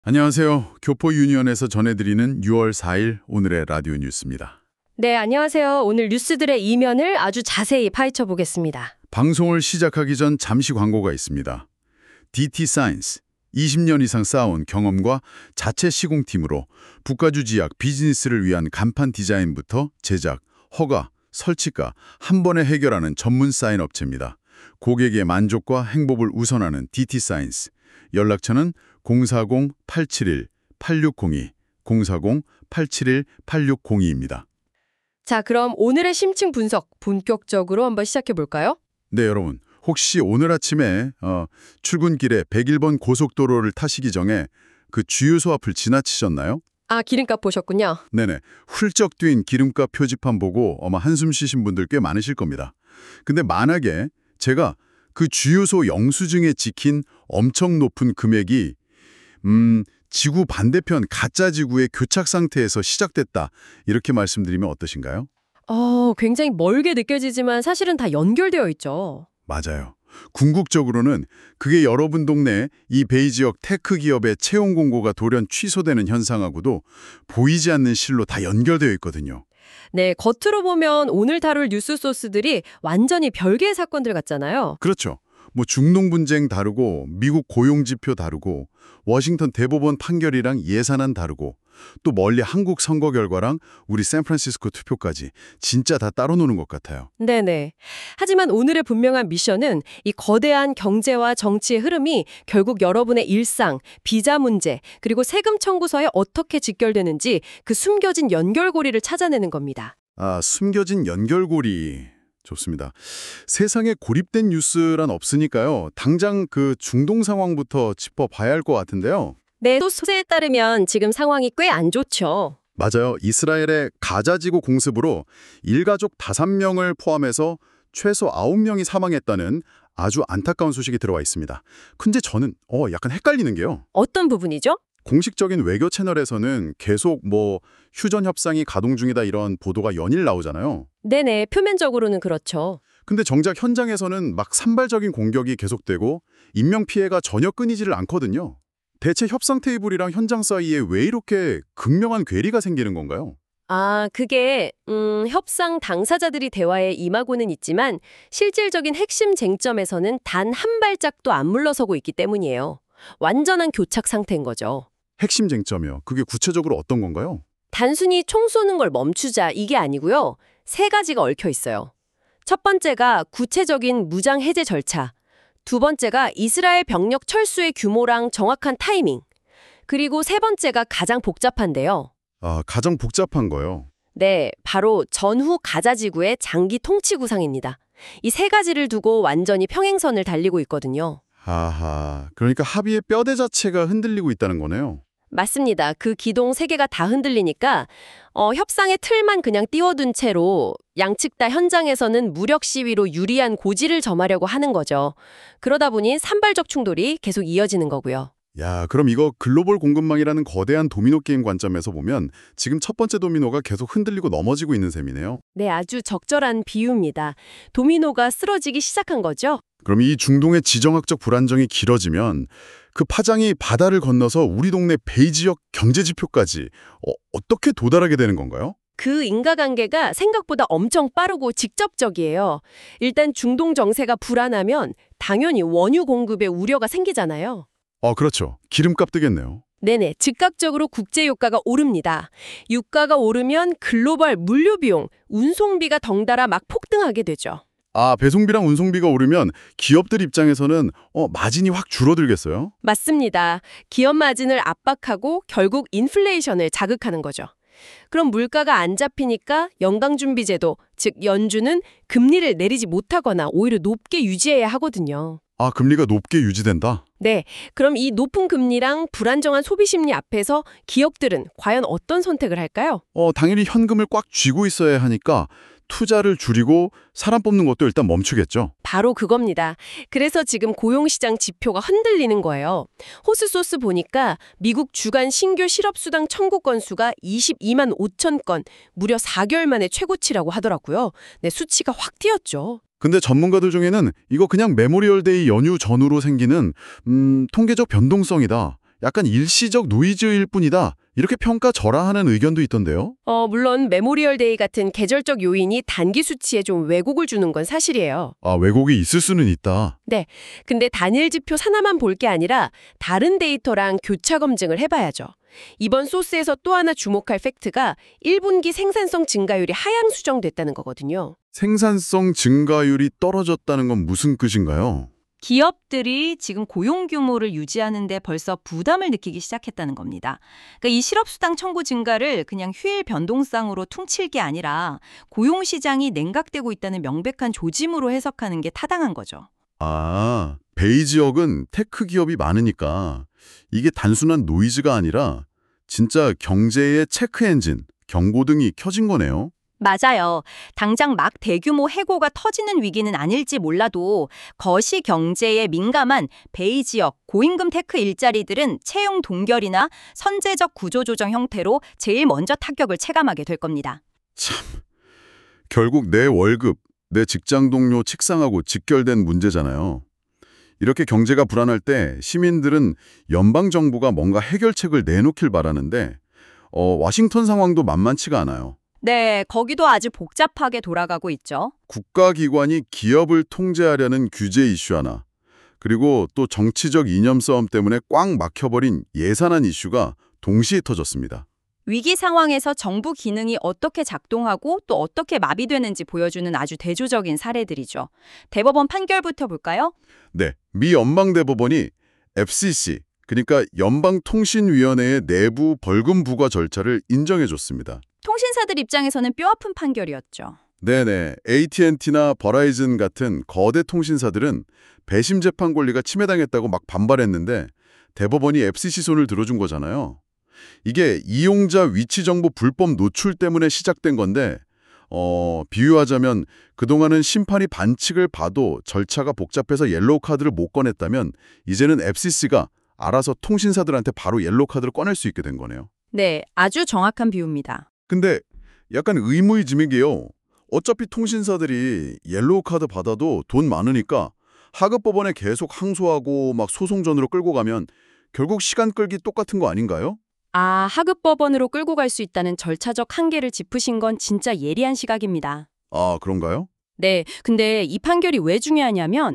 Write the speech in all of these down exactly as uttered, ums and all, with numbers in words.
안녕하세요. 교포 유니언에서 전해드리는 유월 사일 오늘의 라디오 뉴스입니다. 네, 안녕하세요. 오늘 뉴스들의 이면을 아주 자세히 파헤쳐 보겠습니다. 방송을 시작하기 전 잠시 광고가 있습니다. 디티 사이언스, 이십 년 이상 쌓아온 경험과 자체 시공팀으로 국가주 지약 비즈니스를 위한 간판 디자인부터 제작, 허가, 설치가 한 번에 해결하는 전문 사인 업체입니다. 고객의 만족과 행복을 우선하는 디티 사이언스. 연락처는 공사공 팔칠일 팔육공이, 공사공 팔칠일 팔육공이입니다. 자, 그럼 오늘의 심층 분석 본격적으로 한번 시작해 볼까요? 네, 여러분. 혹시 오늘 아침에 어, 출근길에 백일 번 고속도로를 타시기 전에 그 주유소 앞을 지나치셨나요? 아, 기름값 보셨군요. 네네. 훌쩍 뛴 기름값 표지판 보고 아마 한숨 쉬신 분들 꽤 많으실 겁니다. 근데 만약에 제가 그 주유소 영수증에 찍힌 엄청 높은 금액이 음, 지구 반대편 가짜 지구의 교착 상태에서 시작됐다 이렇게 말씀드리면 어떠신가요? 어, 굉장히 멀게 느껴지지만 사실은 다 연결되어 있죠. 맞아요. 궁극적으로는 그게 여러분 동네 이 베이 지역 테크 기업의 채용 공고가 돌연 취소되는 현상하고도 보이지 않는 실로 다 연결되어 있거든요. 네, 겉으로 보면 오늘 다룰 뉴스 소스들이 완전히 별개의 사건들 같잖아요. 그렇죠. 뭐 중동 분쟁 다르고 미국 고용 지표 다르고 워싱턴 대법원 판결이랑 예산안 다르고 또 멀리 한국 선거 결과랑 우리 샌프란시스코 투표까지 진짜 다 따로 노는 것 같아요. 네네. 하지만 오늘의 분명한 미션은 이 거대한 경제와 정치의 흐름이 결국 여러분의 일상, 비자 문제, 그리고 세금 청구서에 어떻게 직결되는지 그 숨겨진 연결고리를 찾아내는 겁니다. 아, 숨겨진 연결고리. 좋습니다. 세상에 고립된 뉴스란 없으니까요. 당장 그 중동 상황부터 짚어봐야 할 것 같은데요. 네, 소스에 따르면 지금 상황이 꽤 안 좋죠. 맞아요. 이스라엘의 가자지구 공습으로 일가족 다섯 명을 포함해서 최소 아홉 명이 사망했다는 아주 안타까운 소식이 들어와 있습니다. 근데 저는 어 약간 헷갈리는 게요. 어떤 부분이죠? 공식적인 외교 채널에서는 계속 뭐 휴전 협상이 가동 중이다 이런 보도가 연일 나오잖아요. 네네, 표면적으로는 그렇죠. 근데 정작 현장에서는 막 산발적인 공격이 계속되고 인명피해가 전혀 끊이지를 않거든요. 대체 협상 테이블이랑 현장 사이에 왜 이렇게 극명한 괴리가 생기는 건가요? 아, 그게 음, 협상 당사자들이 대화에 임하고는 있지만 실질적인 핵심 쟁점에서는 단 한 발짝도 안 물러서고 있기 때문이에요. 완전한 교착 상태인 거죠. 핵심 쟁점이요. 그게 구체적으로 어떤 건가요? 단순히 총 쏘는 걸 멈추자 이게 아니고요. 세 가지가 얽혀 있어요. 첫 번째가 구체적인 무장 해제 절차. 두 번째가 이스라엘 병력 철수의 규모랑 정확한 타이밍. 그리고 세 번째가 가장 복잡한데요. 아, 가장 복잡한 거요. 네, 바로 전후 가자 지구의 장기 통치 구상입니다. 이 세 가지를 두고 완전히 평행선을 달리고 있거든요. 하하, 그러니까 합의의 뼈대 자체가 흔들리고 있다는 거네요. 맞습니다. 그 기동 세 개가 다 흔들리니까 어, 협상의 틀만 그냥 띄워둔 채로 양측 다 현장에서는 무력 시위로 유리한 고지를 점하려고 하는 거죠. 그러다 보니 산발적 충돌이 계속 이어지는 거고요. 야, 그럼 이거 글로벌 공급망이라는 거대한 도미노 게임 관점에서 보면 지금 첫 번째 도미노가 계속 흔들리고 넘어지고 있는 셈이네요. 네, 아주 적절한 비유입니다. 도미노가 쓰러지기 시작한 거죠. 그럼 이 중동의 지정학적 불안정이 길어지면 그 파장이 바다를 건너서 우리 동네 베이 지역 경제 지표까지 어, 어떻게 도달하게 되는 건가요? 그 인과관계가 생각보다 엄청 빠르고 직접적이에요. 일단 중동 정세가 불안하면 당연히 원유 공급에 우려가 생기잖아요. 어, 그렇죠. 기름값 뜨겠네요. 네네, 즉각적으로 국제 유가가 오릅니다. 유가가 오르면 글로벌 물류 비용, 운송비가 덩달아 막 폭등하게 되죠. 아, 배송비랑 운송비가 오르면 기업들 입장에서는 어, 마진이 확 줄어들겠어요? 맞습니다. 기업 마진을 압박하고 결국 인플레이션을 자극하는 거죠. 그럼 물가가 안 잡히니까 연강준비제도, 즉 연준은 금리를 내리지 못하거나 오히려 높게 유지해야 하거든요. 아, 금리가 높게 유지된다? 네, 그럼 이 높은 금리랑 불안정한 소비 심리 앞에서 기업들은 과연 어떤 선택을 할까요? 어, 당연히 현금을 꽉 쥐고 있어야 하니까 투자를 줄이고 사람 뽑는 것도 일단 멈추겠죠. 바로 그겁니다. 그래서 지금 고용시장 지표가 흔들리는 거예요. 호스소스 보니까 미국 주간 신규 실업수당 청구 건수가 이십이만 오천 건, 무려 사 개월 만에 최고치라고 하더라고요. 네, 수치가 확 뛰었죠. 근데 전문가들 중에는 이거 그냥 메모리얼 데이 연휴 전후로 생기는 음, 통계적 변동성이다. 약간 일시적 노이즈일 뿐이다. 이렇게 평가절하하는 의견도 있던데요. 어, 물론 메모리얼 데이 같은 계절적 요인이 단기 수치에 좀 왜곡을 주는 건 사실이에요. 아, 왜곡이 있을 수는 있다. 네. 근데 단일 지표 하나만 볼 게 아니라 다른 데이터랑 교차 검증을 해봐야죠. 이번 소스에서 또 하나 주목할 팩트가 일 분기 생산성 증가율이 하향 수정됐다는 거거든요. 생산성 증가율이 떨어졌다는 건 무슨 뜻인가요? 기업들이 지금 고용 규모를 유지하는 데 벌써 부담을 느끼기 시작했다는 겁니다. 그러니까 이 실업수당 청구 증가를 그냥 휴일 변동성으로 퉁칠 게 아니라 고용 시장이 냉각되고 있다는 명백한 조짐으로 해석하는 게 타당한 거죠. 아, 베이 지역은 테크 기업이 많으니까 이게 단순한 노이즈가 아니라 진짜 경제의 체크 엔진, 경고등이 켜진 거네요. 맞아요. 당장 막 대규모 해고가 터지는 위기는 아닐지 몰라도 거시 경제에 민감한 베이 지역 고임금 테크 일자리들은 채용 동결이나 선제적 구조조정 형태로 제일 먼저 타격을 체감하게 될 겁니다. 참, 결국 내 월급, 내 직장 동료 책상하고 직결된 문제잖아요. 이렇게 경제가 불안할 때 시민들은 연방정부가 뭔가 해결책을 내놓길 바라는데 어, 와싱턴 상황도 만만치가 않아요. 네, 거기도 아주 복잡하게 돌아가고 있죠. 국가기관이 기업을 통제하려는 규제 이슈 하나, 그리고 또 정치적 이념 싸움 때문에 꽉 막혀버린 예산안 이슈가 동시에 터졌습니다. 위기 상황에서 정부 기능이 어떻게 작동하고 또 어떻게 마비되는지 보여주는 아주 대조적인 사례들이죠. 대법원 판결부터 볼까요? 네, 미 연방대법원이 에프씨씨, 그러니까 연방통신위원회의 내부 벌금 부과 절차를 인정해줬습니다. 통신사들 입장에서는 뼈아픈 판결이었죠. 네네, 에이티앤티나 버라이즌 같은 거대 통신사들은 배심 재판 권리가 침해당했다고 막 반발했는데 대법원이 에프씨씨 손을 들어준 거잖아요. 이게 이용자 위치 정보 불법 노출 때문에 시작된 건데 어, 비유하자면 그동안은 심판이 반칙을 봐도 절차가 복잡해서 옐로우 카드를 못 꺼냈다면 이제는 에프씨씨가 알아서 통신사들한테 바로 옐로우 카드를 꺼낼 수 있게 된 거네요. 네, 아주 정확한 비유입니다. 근데 약간 의무이즘인 게요. 어차피 통신사들이 옐로우 카드 받아도 돈 많으니까 하급법원에 계속 항소하고 막 소송전으로 끌고 가면 결국 시간 끌기 똑같은 거 아닌가요? 아, 하급법원으로 끌고 갈 수 있다는 절차적 한계를 짚으신 건 진짜 예리한 시각입니다. 아, 그런가요? 네, 근데 이 판결이 왜 중요하냐면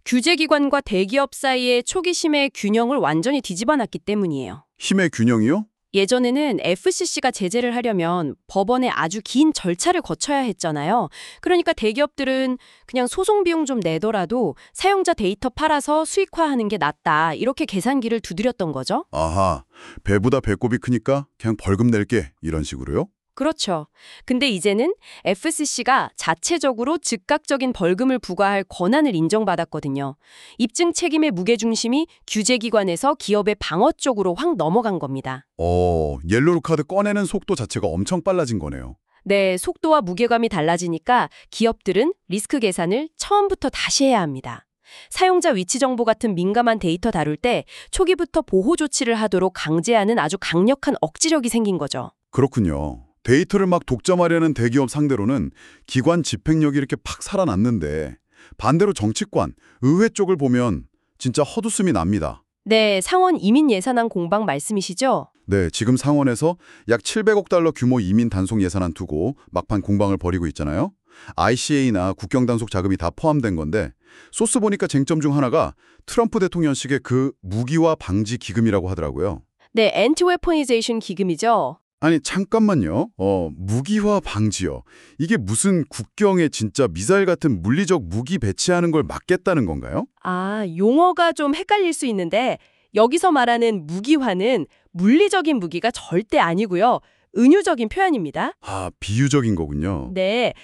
규제기관과 대기업 사이의 초기심의 균형을 완전히 뒤집어놨기 때문이에요. 힘의 균형이요? 예전에는 에프씨씨가 제재를 하려면 법원에 아주 긴 절차를 거쳐야 했잖아요. 그러니까 대기업들은 그냥 소송 비용 좀 내더라도 사용자 데이터 팔아서 수익화하는 게 낫다. 이렇게 계산기를 두드렸던 거죠. 아하, 배보다 배꼽이 크니까 그냥 벌금 낼게 이런 식으로요? 그렇죠. 근데 이제는 에프씨씨가 자체적으로 즉각적인 벌금을 부과할 권한을 인정받았거든요. 입증 책임의 무게중심이 규제기관에서 기업의 방어 쪽으로 확 넘어간 겁니다. 어, 옐로우 카드 꺼내는 속도 자체가 엄청 빨라진 거네요. 네, 속도와 무게감이 달라지니까 기업들은 리스크 계산을 처음부터 다시 해야 합니다. 사용자 위치 정보 같은 민감한 데이터 다룰 때 초기부터 보호 조치를 하도록 강제하는 아주 강력한 억지력이 생긴 거죠. 그렇군요. 데이터를 막 독점하려는 대기업 상대로는 기관 집행력이 이렇게 팍 살아났는데 반대로 정치권, 의회 쪽을 보면 진짜 헛웃음이 납니다. 네, 상원 이민 예산안 공방 말씀이시죠? 네, 지금 상원에서 약 칠백억 달러 규모 이민 단속 예산안 두고 막판 공방을 벌이고 있잖아요. 아이씨에이나 국경 단속 자금이 다 포함된 건데 소스 보니까 쟁점 중 하나가 트럼프 대통령식의 그 무기화 방지 기금이라고 하더라고요. 네, 엔티웨포니제이션 기금이죠. 아니 잠깐만요. 어, 무기화 방지요. 이게 무슨 국경에 진짜 미사일 같은 물리적 무기 배치하는 걸 막겠다는 건가요? 아, 용어가 좀 헷갈릴 수 있는데 여기서 말하는 무기화는 물리적인 무기가 절대 아니고요. 은유적인 표현입니다. 아, 비유적인 거군요. 네,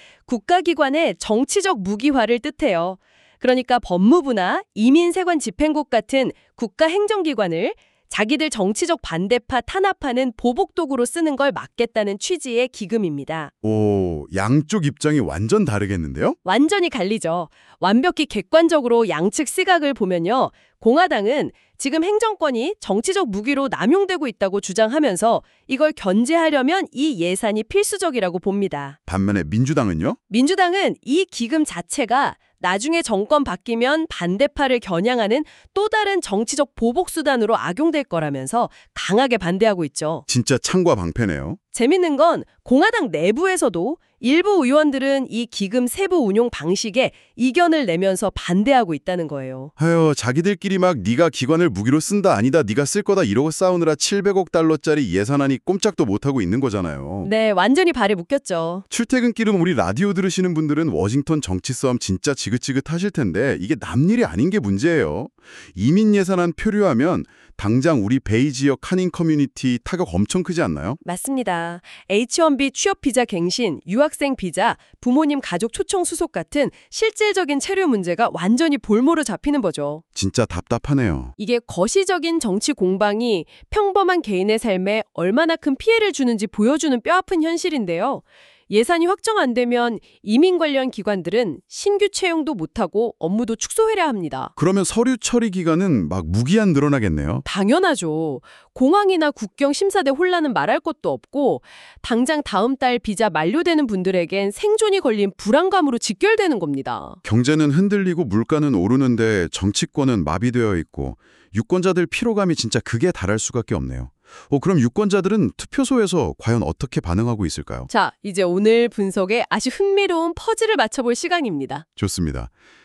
국가기관의 정치적 무기화를 뜻해요. 그러니까 법무부나 이민세관집행국 같은 국가행정기관을 자기들 정치적 반대파 탄압하는 보복도구로 쓰는 걸 막겠다는 취지의 기금입니다. 오, 양쪽 입장이 완전 다르겠는데요? 완전히 갈리죠. 완벽히 객관적으로 양측 시각을 보면요. 공화당은 지금 행정권이 정치적 무기로 남용되고 있다고 주장하면서 이걸 견제하려면 이 예산이 필수적이라고 봅니다. 반면에 민주당은요? 민주당은 이 기금 자체가 나중에 정권 바뀌면 반대파를 겨냥하는 또 다른 정치적 보복수단으로 악용될 거라면서 강하게 반대하고 있죠. 진짜 창과 방패네요. 재밌는 건 공화당 내부에서도 일부 의원들은 이 기금 세부 운용 방식에 이견을 내면서 반대하고 있다는 거예요. 하여 자기들끼리 막 네가 기관을 무기로 쓴다 아니다 네가 쓸 거다 이러고 싸우느라 칠백억 달러짜리 예산안이 꼼짝도 못하고 있는 거잖아요. 네, 완전히 발에 묶였죠. 출퇴근길은 우리 라디오 들으시는 분들은 워싱턴 정치 싸움 진짜 지긋지긋하실 텐데 이게 남일이 아닌 게 문제예요. 이민 예산안 표류하면 당장 우리 베이 지역 한인 커뮤니티 타격 엄청 크지 않나요? 맞습니다. 에이치 원 비 취업 비자 갱신, 유학생 비자, 부모님 가족 초청 수속 같은 실질적인 체류 문제가 완전히 볼모로 잡히는 거죠. 진짜 답답하네요. 이게 거시적인 정치 공방이 평범한 개인의 삶에 얼마나 큰 피해를 주는지 보여주는 뼈아픈 현실인데요. 예산이 확정 안 되면 이민 관련 기관들은 신규 채용도 못하고 업무도 축소해야 합니다. 그러면 서류 처리 기간은 막 무기한 늘어나겠네요. 당연하죠. 공항이나 국경 심사대 혼란은 말할 것도 없고 당장 다음 달 비자 만료되는 분들에겐 생존이 걸린 불안감으로 직결되는 겁니다. 경제는 흔들리고 물가는 오르는데 정치권은 마비되어 있고 유권자들 피로감이 진짜 극에 달할 수밖에 없네요. 어, 그럼 유권자들은 투표소에서 과연 어떻게 반응하고 있을까요? 자, 이제 오늘 분석에 아주 흥미로운 퍼즐을 맞춰볼 시간입니다. 좋습니다.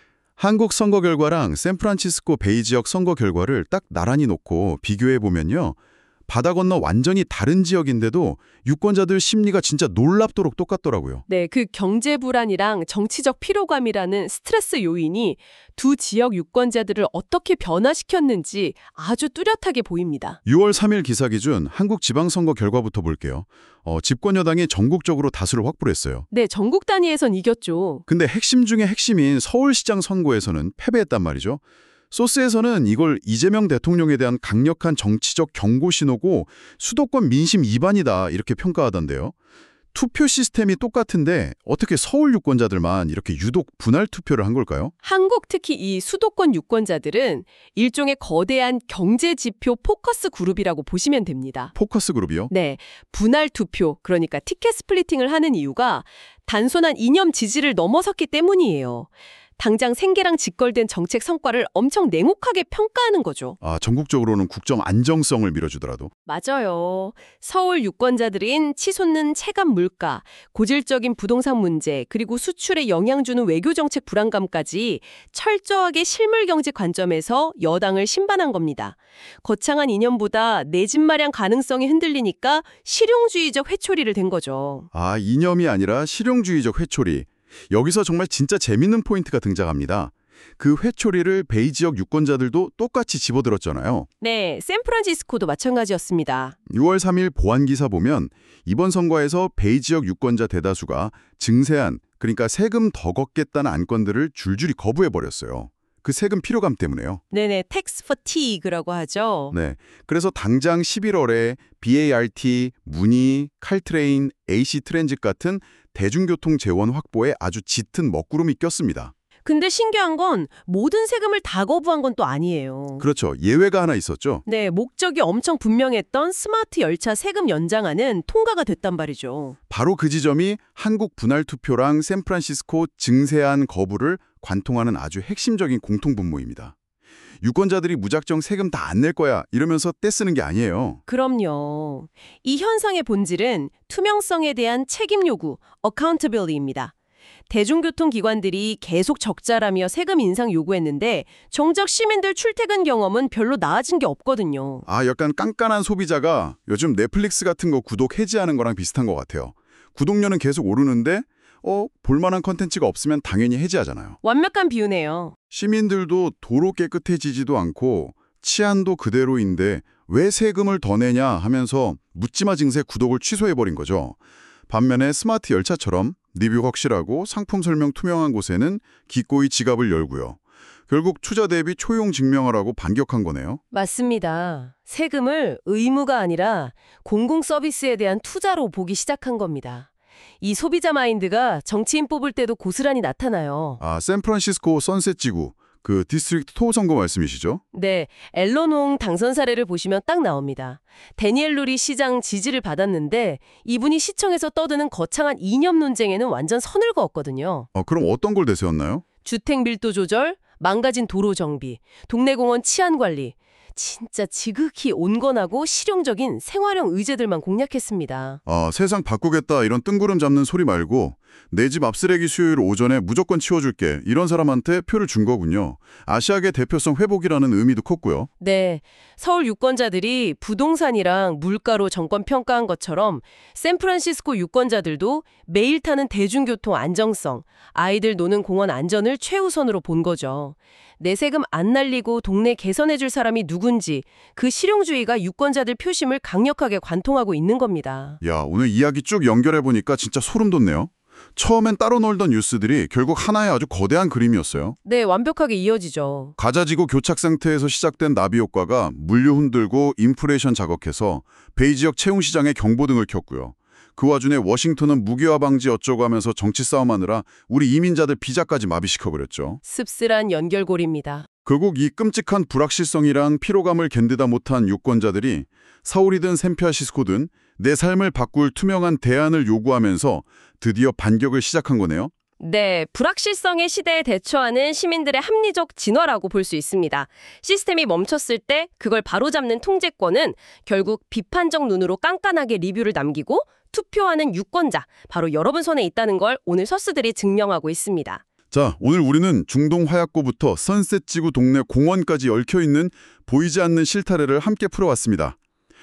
한국 선거 결과랑 샌프란시스코 베이 지역 선거 결과를 딱 나란히 놓고 비교해 보면요. 바다 건너 완전히 다른 지역인데도 유권자들 심리가 진짜 놀랍도록 똑같더라고요. 네, 그 경제 불안이랑 정치적 피로감이라는 스트레스 요인이 두 지역 유권자들을 어떻게 변화시켰는지 아주 뚜렷하게 보입니다. 유월 삼일 기사 기준 한국 지방선거 결과부터 볼게요. 어, 집권 여당이 전국적으로 다수를 확보했어요. 네, 전국 단위에선 이겼죠. 근데 핵심 중에 핵심인 서울시장 선거에서는 패배했단 말이죠. 소스에서는 이걸 이재명 대통령에 대한 강력한 정치적 경고 신호고 수도권 민심 위반이다 이렇게 평가하던데요. 투표 시스템이 똑같은데 어떻게 서울 유권자들만 이렇게 유독 분할 투표를 한 걸까요? 한국 특히 이 수도권 유권자들은 일종의 거대한 경제 지표 포커스 그룹이라고 보시면 됩니다. 포커스 그룹이요? 네, 분할 투표, 그러니까 티켓 스플리팅을 하는 이유가 단순한 이념 지지를 넘어섰기 때문이에요. 당장 생계랑 직결된 정책 성과를 엄청 냉혹하게 평가하는 거죠. 아, 전국적으로는 국정 안정성을 밀어주더라도. 맞아요. 서울 유권자들인 치솟는 체감 물가, 고질적인 부동산 문제, 그리고 수출에 영향 주는 외교정책 불안감까지 철저하게 실물 경제 관점에서 여당을 심반한 겁니다. 거창한 이념보다 내 집 마련 가능성이 흔들리니까 실용주의적 회초리를 댄 거죠. 아, 이념이 아니라 실용주의적 회초리. 여기서 정말 진짜 재밌는 포인트가 등장합니다. 그 회초리를 베이 지역 유권자들도 똑같이 집어들었잖아요. 네, 샌프란시스코도 마찬가지였습니다. 유월 삼일 보안기사 보면 이번 선거에서 베이 지역 유권자 대다수가 증세안, 그러니까 세금 더 걷겠다는 안건들을 줄줄이 거부해버렸어요. 그 세금 피로감 때문에요. 네네, 텍스 퍼티그라고 하죠. 네, 그래서 당장 십일월에 비에이알티, 무니, 칼트레인, 에이씨 트랜짓 같은 대중교통 재원 확보에 아주 짙은 먹구름이 꼈습니다. 근데 신기한 건 모든 세금을 다 거부한 건 또 아니에요. 그렇죠. 예외가 하나 있었죠. 네, 목적이 엄청 분명했던 스마트 열차 세금 연장안은 통과가 됐단 말이죠. 바로 그 지점이 한국 분할 투표랑 샌프란시스코 증세안 거부를 관통하는 아주 핵심적인 공통분모입니다. 유권자들이 무작정 세금 다 안 낼 거야 이러면서 떼쓰는 게 아니에요. 그럼요. 이 현상의 본질은 투명성에 대한 책임 요구, accountability입니다. 대중교통 기관들이 계속 적자라며 세금 인상 요구했는데 정작 시민들 출퇴근 경험은 별로 나아진 게 없거든요. 아, 약간 깐깐한 소비자가 요즘 넷플릭스 같은 거 구독 해지하는 거랑 비슷한 것 같아요. 구독료는 계속 오르는데 어, 볼만한 컨텐츠가 없으면 당연히 해지하잖아요. 완벽한 비유네요. 시민들도 도로 깨끗해지지도 않고 치안도 그대로인데 왜 세금을 더 내냐 하면서 묻지마 증세 구독을 취소해버린 거죠. 반면에 스마트 열차처럼 리뷰 확실하고 상품 설명 투명한 곳에는 기꺼이 지갑을 열고요. 결국 투자 대비 초용 증명하라고 반격한 거네요. 맞습니다. 세금을 의무가 아니라 공공 서비스에 대한 투자로 보기 시작한 겁니다. 이 소비자 마인드가 정치인 뽑을 때도 고스란히 나타나요. 아, 샌프란시스코 선셋 지구, 그 디스트릭트 토 선거 말씀이시죠? 네, 앨런 홍 당선 사례를 보시면 딱 나옵니다. 데니엘 루리 시장 지지를 받았는데 이분이 시청에서 떠드는 거창한 이념 논쟁에는 완전 선을 그었거든요. 어, 그럼 어떤 걸 내세웠나요? 주택 밀도 조절, 망가진 도로 정비, 동네 공원 치안 관리. 진짜 지극히 온건하고 실용적인 생활형 의제들만 공략했습니다. 아, 세상 바꾸겠다 이런 뜬구름 잡는 소리 말고 내 집 앞쓰레기 수요일 오전에 무조건 치워줄게 이런 사람한테 표를 준 거군요. 아시아계 대표성 회복이라는 의미도 컸고요. 네, 서울 유권자들이 부동산이랑 물가로 정권 평가한 것처럼 샌프란시스코 유권자들도 매일 타는 대중교통 안정성, 아이들 노는 공원 안전을 최우선으로 본 거죠. 내 세금 안 날리고 동네 개선해줄 사람이 누군지 그 실용주의가 유권자들 표심을 강력하게 관통하고 있는 겁니다. 야, 오늘 이야기 쭉 연결해보니까 진짜 소름 돋네요. 처음엔 따로 놀던 뉴스들이 결국 하나의 아주 거대한 그림이었어요. 네, 완벽하게 이어지죠. 가자지구 교착 상태에서 시작된 나비 효과가 물류 흔들고 인플레이션 자극해서 베이 지역 채용 시장에 경보등을 켰고요. 그 와중에 워싱턴은 무기화 방지 어쩌고 하면서 정치 싸움하느라 우리 이민자들 비자까지 마비시켜버렸죠. 씁쓸한 연결고리입니다. 결국 이 끔찍한 불확실성이랑 피로감을 견디다 못한 유권자들이 서울이든 샌프란시스코든 내 삶을 바꿀 투명한 대안을 요구하면서 드디어 반격을 시작한 거네요. 네, 불확실성의 시대에 대처하는 시민들의 합리적 진화라고 볼 수 있습니다. 시스템이 멈췄을 때 그걸 바로잡는 통제권은 결국 비판적 눈으로 깐깐하게 리뷰를 남기고 투표하는 유권자, 바로 여러분 손에 있다는 걸 오늘 서스들이 증명하고 있습니다. 자, 오늘 우리는 중동 화약고부터 선셋지구 동네 공원까지 얽혀있는 보이지 않는 실타래를 함께 풀어왔습니다.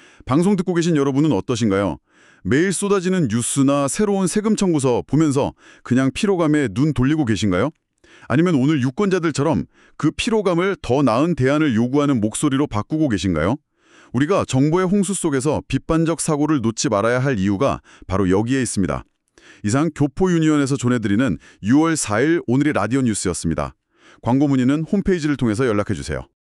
방송 듣고 계신 여러분은 어떠신가요? 매일 쏟아지는 뉴스나 새로운 세금 청구서 보면서 그냥 피로감에 눈 돌리고 계신가요? 아니면 오늘 유권자들처럼 그 피로감을 더 나은 대안을 요구하는 목소리로 바꾸고 계신가요? 우리가 정보의 홍수 속에서 비판적 사고를 놓지 말아야 할 이유가 바로 여기에 있습니다. 이상 교포유니온에서 전해드리는 유월 사일 오늘의 라디오 뉴스였습니다. 광고 문의는 홈페이지를 통해서 연락해주세요.